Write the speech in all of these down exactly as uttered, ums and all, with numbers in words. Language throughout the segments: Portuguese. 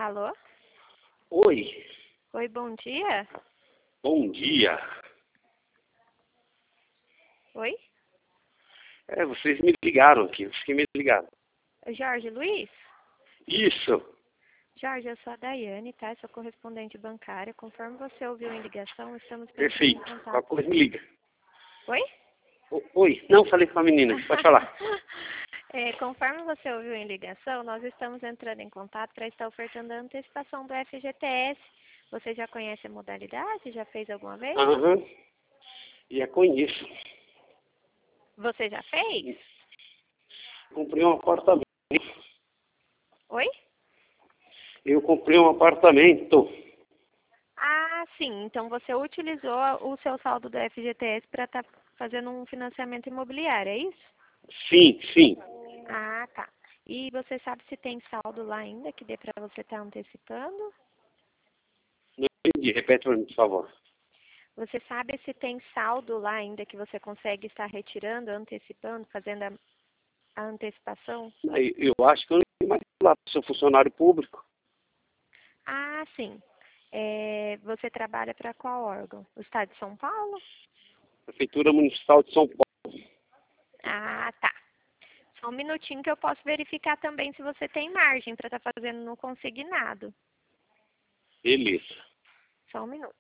Alô? Oi, Oi, bom dia. bom dia. Oi? É, vocês me ligaram aqui, vocês que me ligaram. Jorge Luiz? Isso, Jorge, eu sou a Daiane, tá? Sou correspondente bancária. Conforme você ouviu em ligação, estamos entrando em perfeito. contato. Qualquer coisa me liga. Oi? O- Oi, não falei com a menina, pode falar. É, conforme você ouviu em ligação, nós estamos entrando em contato para estar ofertando a antecipação do F G T S. Você já conhece a modalidade? Já fez alguma vez? Aham, e a conheço. Você já fez? Comprei um apartamento. Oi? Eu comprei um apartamento. Ah, sim. Então você utilizou o seu saldo do F G T S para estar fazendo um financiamento imobiliário, é isso? Sim, sim. Ah, tá. E você sabe se tem saldo lá ainda que dê para você estar antecipando? Não entendi, repete para mim, por favor. Você sabe se tem saldo lá ainda que você consegue estar retirando, antecipando, fazendo a, a antecipação? Aí, eu acho que eu não tenho mais lá, sou funcionário público. Ah, sim. É, você trabalha para qual órgão? O Estado de São Paulo? Prefeitura Municipal de São Paulo. Ah, tá. Só um minutinho que eu posso verificar também se você tem margem para estar fazendo no consignado. Beleza. Só um minuto.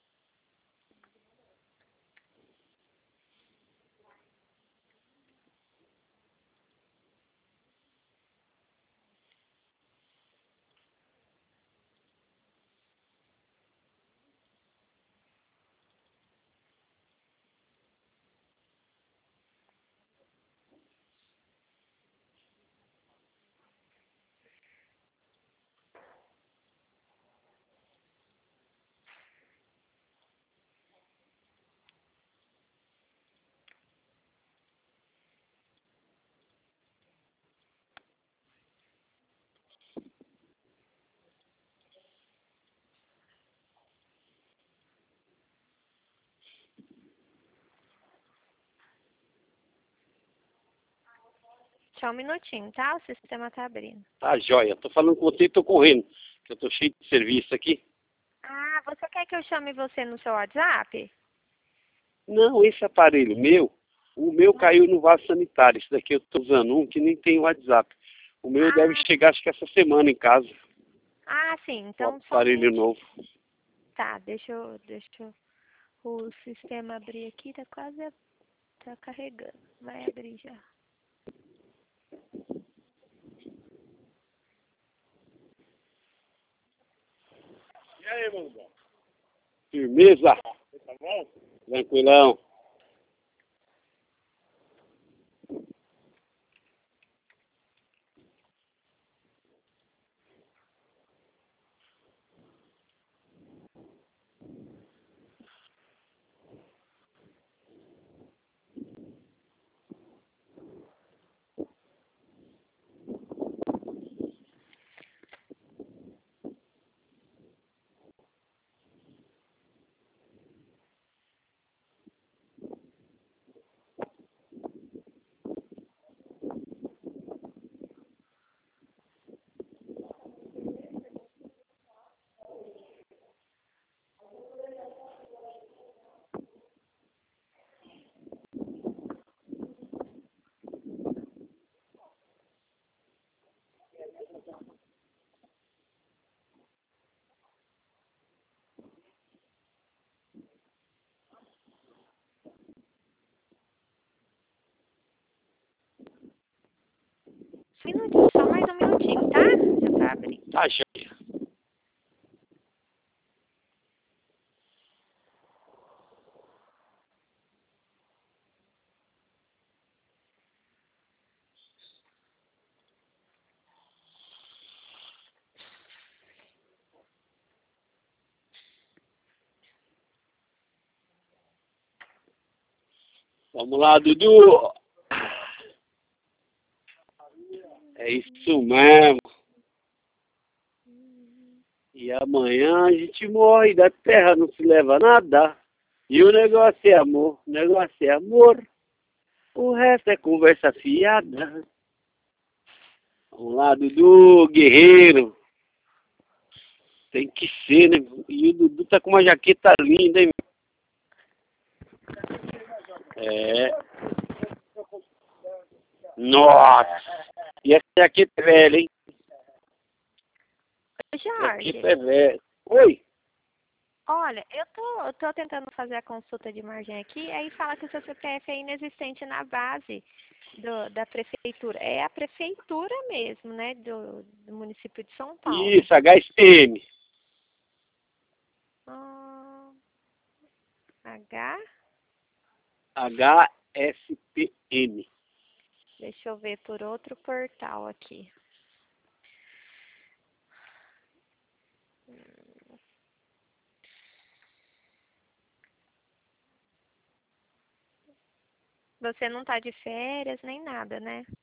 Só um minutinho, tá? O sistema tá abrindo. Tá, joia. Tô falando com você e tô correndo, que eu tô cheio de serviço aqui. Ah, você quer que eu chame você no seu WhatsApp? Não, esse aparelho meu, o meu caiu no vaso sanitário. Esse daqui eu estou usando um que nem tem WhatsApp. O meu deve Ah, chegar, acho que essa semana em casa. ah, sim. O Então, só um aparelho minutinho. novo. Tá, deixa eu, deixa eu... O sistema abrir aqui, tá quase... Tá carregando. Vai abrir já. E aí, meu irmão? Firmeza? Tá bom? Tranquilão. Só um minutinho, só mais um minutinho, tá? Já tá abrindo. Tá, joia. Vamos lá, Dudu. É isso mesmo. E amanhã a gente morre, da terra não se leva nada. E o negócio é amor, o negócio é amor. O resto é conversa fiada. Vamos lá, Dudu, guerreiro. Tem que ser, né? E o Dudu tá com uma jaqueta linda, hein? É. Nossa! E essa jaqueta é velha, hein? Jorge, Jaqueta é velha. Oi? olha, eu tô, eu tô tentando fazer a consulta de margem aqui, aí fala que o seu C P F é inexistente na base do, da prefeitura. É a prefeitura mesmo, né, do, do município de São Paulo. Isso, H S P M. Ah, H, H S P M. deixa eu ver por outro portal aqui. Você não tá de férias nem nada, né?